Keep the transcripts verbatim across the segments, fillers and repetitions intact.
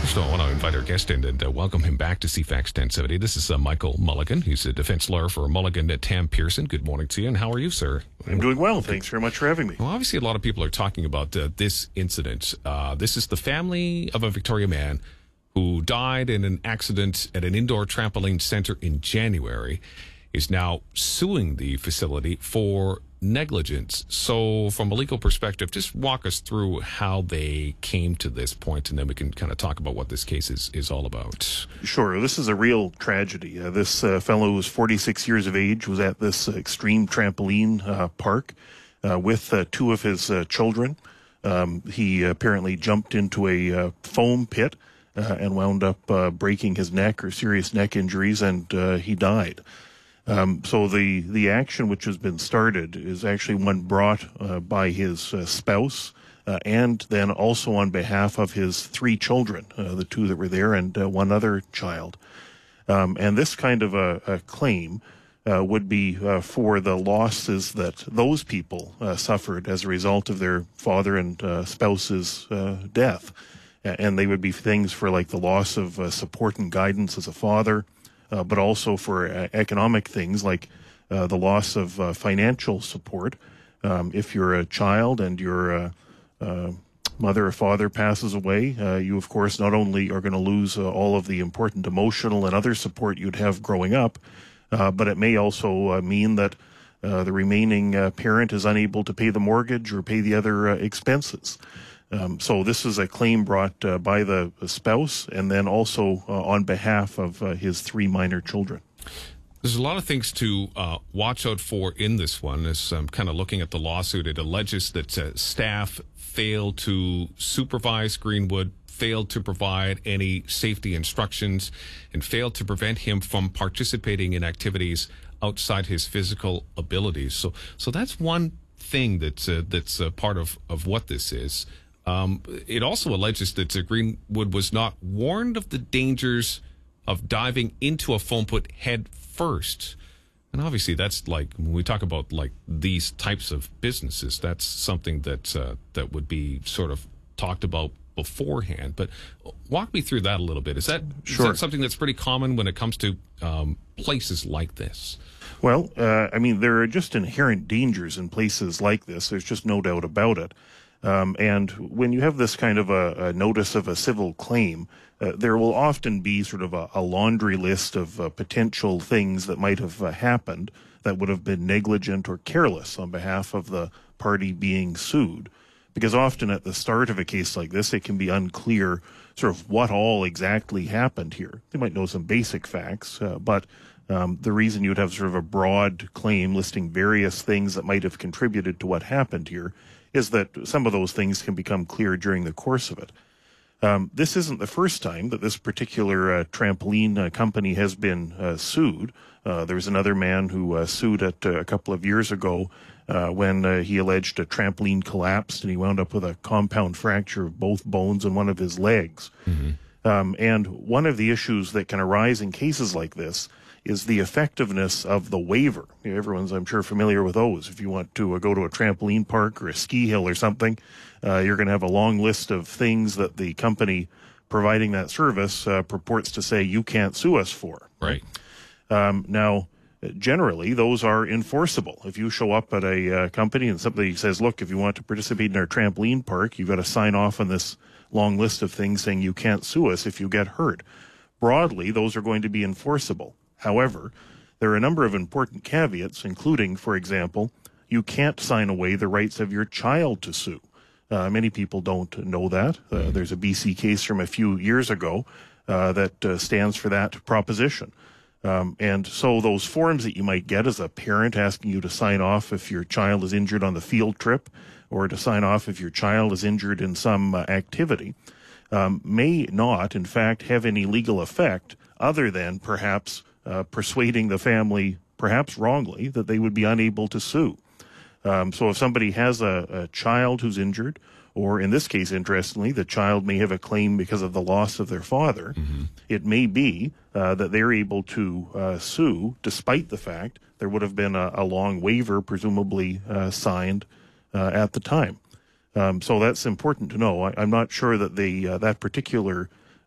First of all, I want to invite our guest in and uh, welcome him back to C FAX ten seventy. This is uh, Michael Mulligan. He's a defense lawyer for Mulligan at Tam Pearson. Good morning to you, and how are you, sir? I'm doing well. Thanks very much for having me. Well, obviously, a lot of people are talking about uh, this incident. Uh, this is the family of a Victoria man who died in an accident at an indoor trampoline center in January, is now suing the facility for negligence. So from a legal perspective, just walk us through how they came to this point, and then we can kind of talk about what this case is, is all about. Sure. This is a real tragedy. Uh, this uh, fellow was forty-six years of age, was at this uh, extreme trampoline uh, park uh, with uh, two of his uh, children. Um, he apparently jumped into a uh, foam pit uh, and wound up uh, breaking his neck or serious neck injuries, and uh, he died. Um, so the, the action which has been started is actually one brought uh, by his uh, spouse uh, and then also on behalf of his three children, uh, the two that were there and uh, one other child. Um, and this kind of a, a claim uh, would be uh, for the losses that those people uh, suffered as a result of their father and uh, spouse's uh, death. And they would be things for like the loss of uh, support and guidance as a father, Uh, but also for uh, economic things like uh, the loss of uh, financial support. Um, if you're a child and your uh, uh, mother or father passes away, uh, you, of course, not only are going to lose uh, all of the important emotional and other support you'd have growing up, uh, but it may also uh, mean that uh, the remaining uh, parent is unable to pay the mortgage or pay the other uh, expenses. Um, so this is a claim brought uh, by the spouse and then also uh, on behalf of uh, his three minor children. There's a lot of things to uh, watch out for in this one. As I'm kind of looking at the lawsuit, it alleges that uh, staff failed to supervise Greenwood, failed to provide any safety instructions, and failed to prevent him from participating in activities outside his physical abilities. So, so that's one thing that's uh, that's uh, part of, of what this is. Um, it also alleges that uh, Greenwood was not warned of the dangers of diving into a foam pit head first. And obviously that's like, when we talk about like these types of businesses, that's something that, uh, that would be sort of talked about beforehand. But walk me through that a little bit. Is that, Sure. is that something that's pretty common when it comes to um, places like this? Well, uh, I mean, there are just inherent dangers in places like this. There's just no doubt about it. Um, and when you have this kind of a, a notice of a civil claim, uh, there will often be sort of a, a laundry list of uh, potential things that might have uh, happened that would have been negligent or careless on behalf of the party being sued. Because often at the start of a case like this, it can be unclear sort of what all exactly happened here. They might know some basic facts, uh, but um, the reason you'd have sort of a broad claim listing various things that might have contributed to what happened here is that some of those things can become clear during the course of it. Um, this isn't the first time that this particular uh, trampoline uh, company has been uh, sued. Uh, there was another man who uh, sued it uh, a couple of years ago uh, when uh, he alleged a trampoline collapsed and he wound up with a compound fracture of both bones in one of his legs. Mm-hmm. Um, and one of the issues that can arise in cases like this is the effectiveness of the waiver. Everyone's, I'm sure, familiar with those. If you want to uh, go to a trampoline park or a ski hill or something, uh, you're going to have a long list of things that the company providing that service uh, purports to say you can't sue us for. Right. Um, now, generally, those are enforceable. If you show up at a uh, company and somebody says, look, if you want to participate in our trampoline park, you've got to sign off on this long list of things saying you can't sue us if you get hurt. Broadly, those are going to be enforceable. However, there are a number of important caveats, including, for example, you can't sign away the rights of your child to sue. Uh, many people don't know that. Uh, there's a B C case from a few years ago uh, that uh, stands for that proposition. Um, and so those forms that you might get as a parent asking you to sign off if your child is injured on the field trip or to sign off if your child is injured in some uh, activity um, may not, in fact, have any legal effect other than perhaps Uh, persuading the family, perhaps wrongly, that they would be unable to sue. Um, so if somebody has a, a child who's injured, or in this case, interestingly, the child may have a claim because of the loss of their father, mm-hmm. it may be uh, that they're able to uh, sue despite the fact there would have been a, a long waiver presumably uh, signed uh, at the time. Um, so that's important to know. I, I'm not sure that the uh, that particular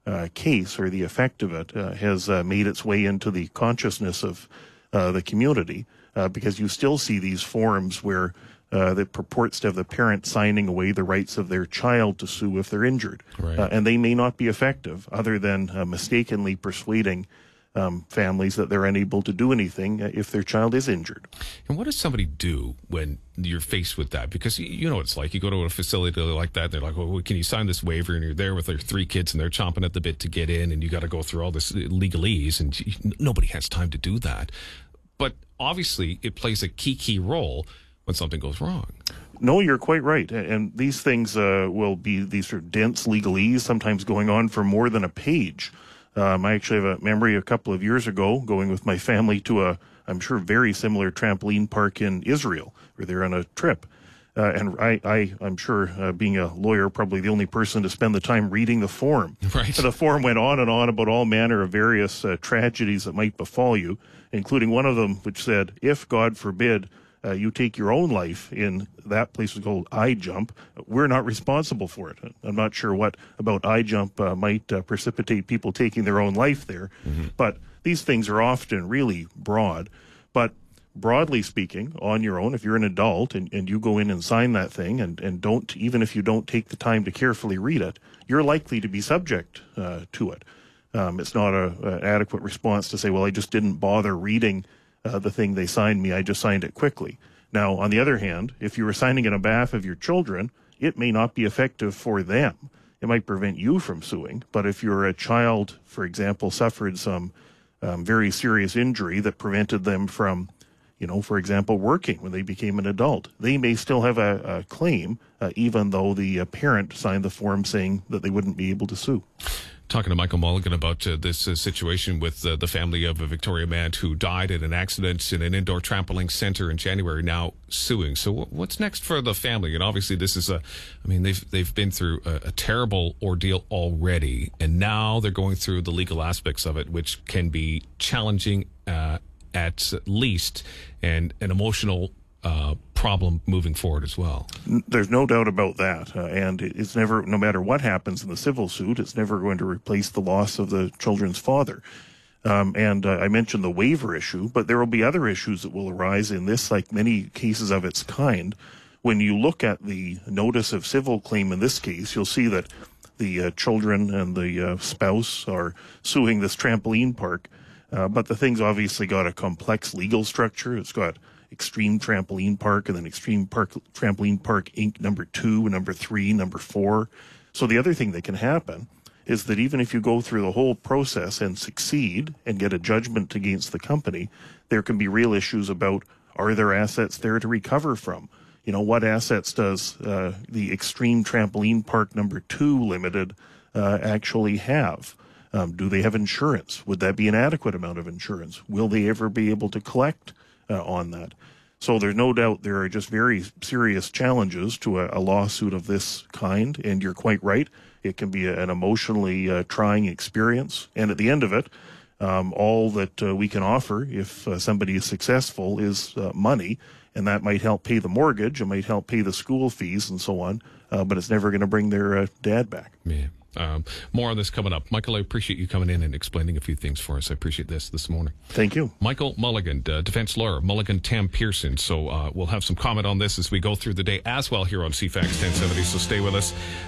uh, case or the effect of it uh, has uh, made its way into the consciousness of uh, the community, uh, because you still see these forms where uh, that purports to have the parent signing away the rights of their child to sue if they're injured. Right. Uh, and they may not be effective other than uh, mistakenly persuading Um, families that they're unable to do anything uh, if their child is injured. And what does somebody do when you're faced with that? Because you, you know what it's like. You go to a facility like that, they're like, well, can you sign this waiver? And you're there with their three kids, and they're chomping at the bit to get in, and you got to go through all this legalese, and you, nobody has time to do that. But obviously, it plays a key, key role when something goes wrong. No, you're quite right. And these things uh, will be these sort of dense legalese, sometimes going on for more than a page. Um, I actually have a memory a couple of years ago going with my family to a, I'm sure, very similar trampoline park in Israel, where they're on a trip. Uh, and I, I, I'm sure, uh, being a lawyer, probably the only person to spend the time reading the form. Right. The form went on and on about all manner of various uh, tragedies that might befall you, including one of them which said, if, God forbid, Uh, you take your own life in that place was called iJump, we're not responsible for it. I'm not sure what about iJump uh, might uh, precipitate people taking their own life there. Mm-hmm. But these things are often really broad. But broadly speaking, on your own, if you're an adult and, and you go in and sign that thing and, and don't, even if you don't take the time to carefully read it, you're likely to be subject uh, to it. Um, it's not an adequate response to say, well, I just didn't bother reading Uh, the thing they signed me, I just signed it quickly. Now, on the other hand, if you were signing it on behalf of your children, it may not be effective for them. It might prevent you from suing, but if you're a child, for example, suffered some um, very serious injury that prevented them from, you know, for example, working when they became an adult, they may still have a, a claim, uh, even though the uh, parent signed the form saying that they wouldn't be able to sue. Talking to Michael Mulligan about uh, this uh, situation with uh, the family of a Victoria man who died in an accident in an indoor trampoline center in January, now suing. So w- what's next for the family? And obviously this is a, I mean, they've they've been through a, a terrible ordeal already, and now they're going through the legal aspects of it, which can be challenging uh, at least, and an emotional uh, problem moving forward as well. There's no doubt about that. Uh, and it's never, no matter what happens in the civil suit, it's never going to replace the loss of the children's father. Um, and uh, I mentioned the waiver issue, but there will be other issues that will arise in this, like many cases of its kind. When you look at the notice of civil claim in this case, you'll see that the uh, children and the uh, spouse are suing this trampoline park. Uh, but the thing's obviously got a complex legal structure. It's got Extreme Trampoline Park and then Extreme Park Trampoline Park Incorporated number two, number three, number four. So the other thing that can happen is that even if you go through the whole process and succeed and get a judgment against the company, there can be real issues about, are there assets there to recover from? You know, what assets does uh, the Extreme Trampoline Park number two Limited uh, actually have? Um, do they have insurance? Would that be an adequate amount of insurance? Will they ever be able to collect uh, on that? So there's no doubt there are just very serious challenges to a, a lawsuit of this kind, and you're quite right. It can be a, an emotionally uh, trying experience, and at the end of it, um, all that uh, we can offer if uh, somebody is successful is uh, money, and that might help pay the mortgage, it might help pay the school fees and so on, uh, but it's never going to bring their uh, dad back. Yeah. Um, more on this coming up. Michael, I appreciate you coming in and explaining a few things for us. I appreciate this this morning. Thank you. Michael Mulligan, uh, defense lawyer, Mulligan Tam Pearson. So uh, we'll have some comment on this as we go through the day as well here on C FAX ten seventy, so stay with us.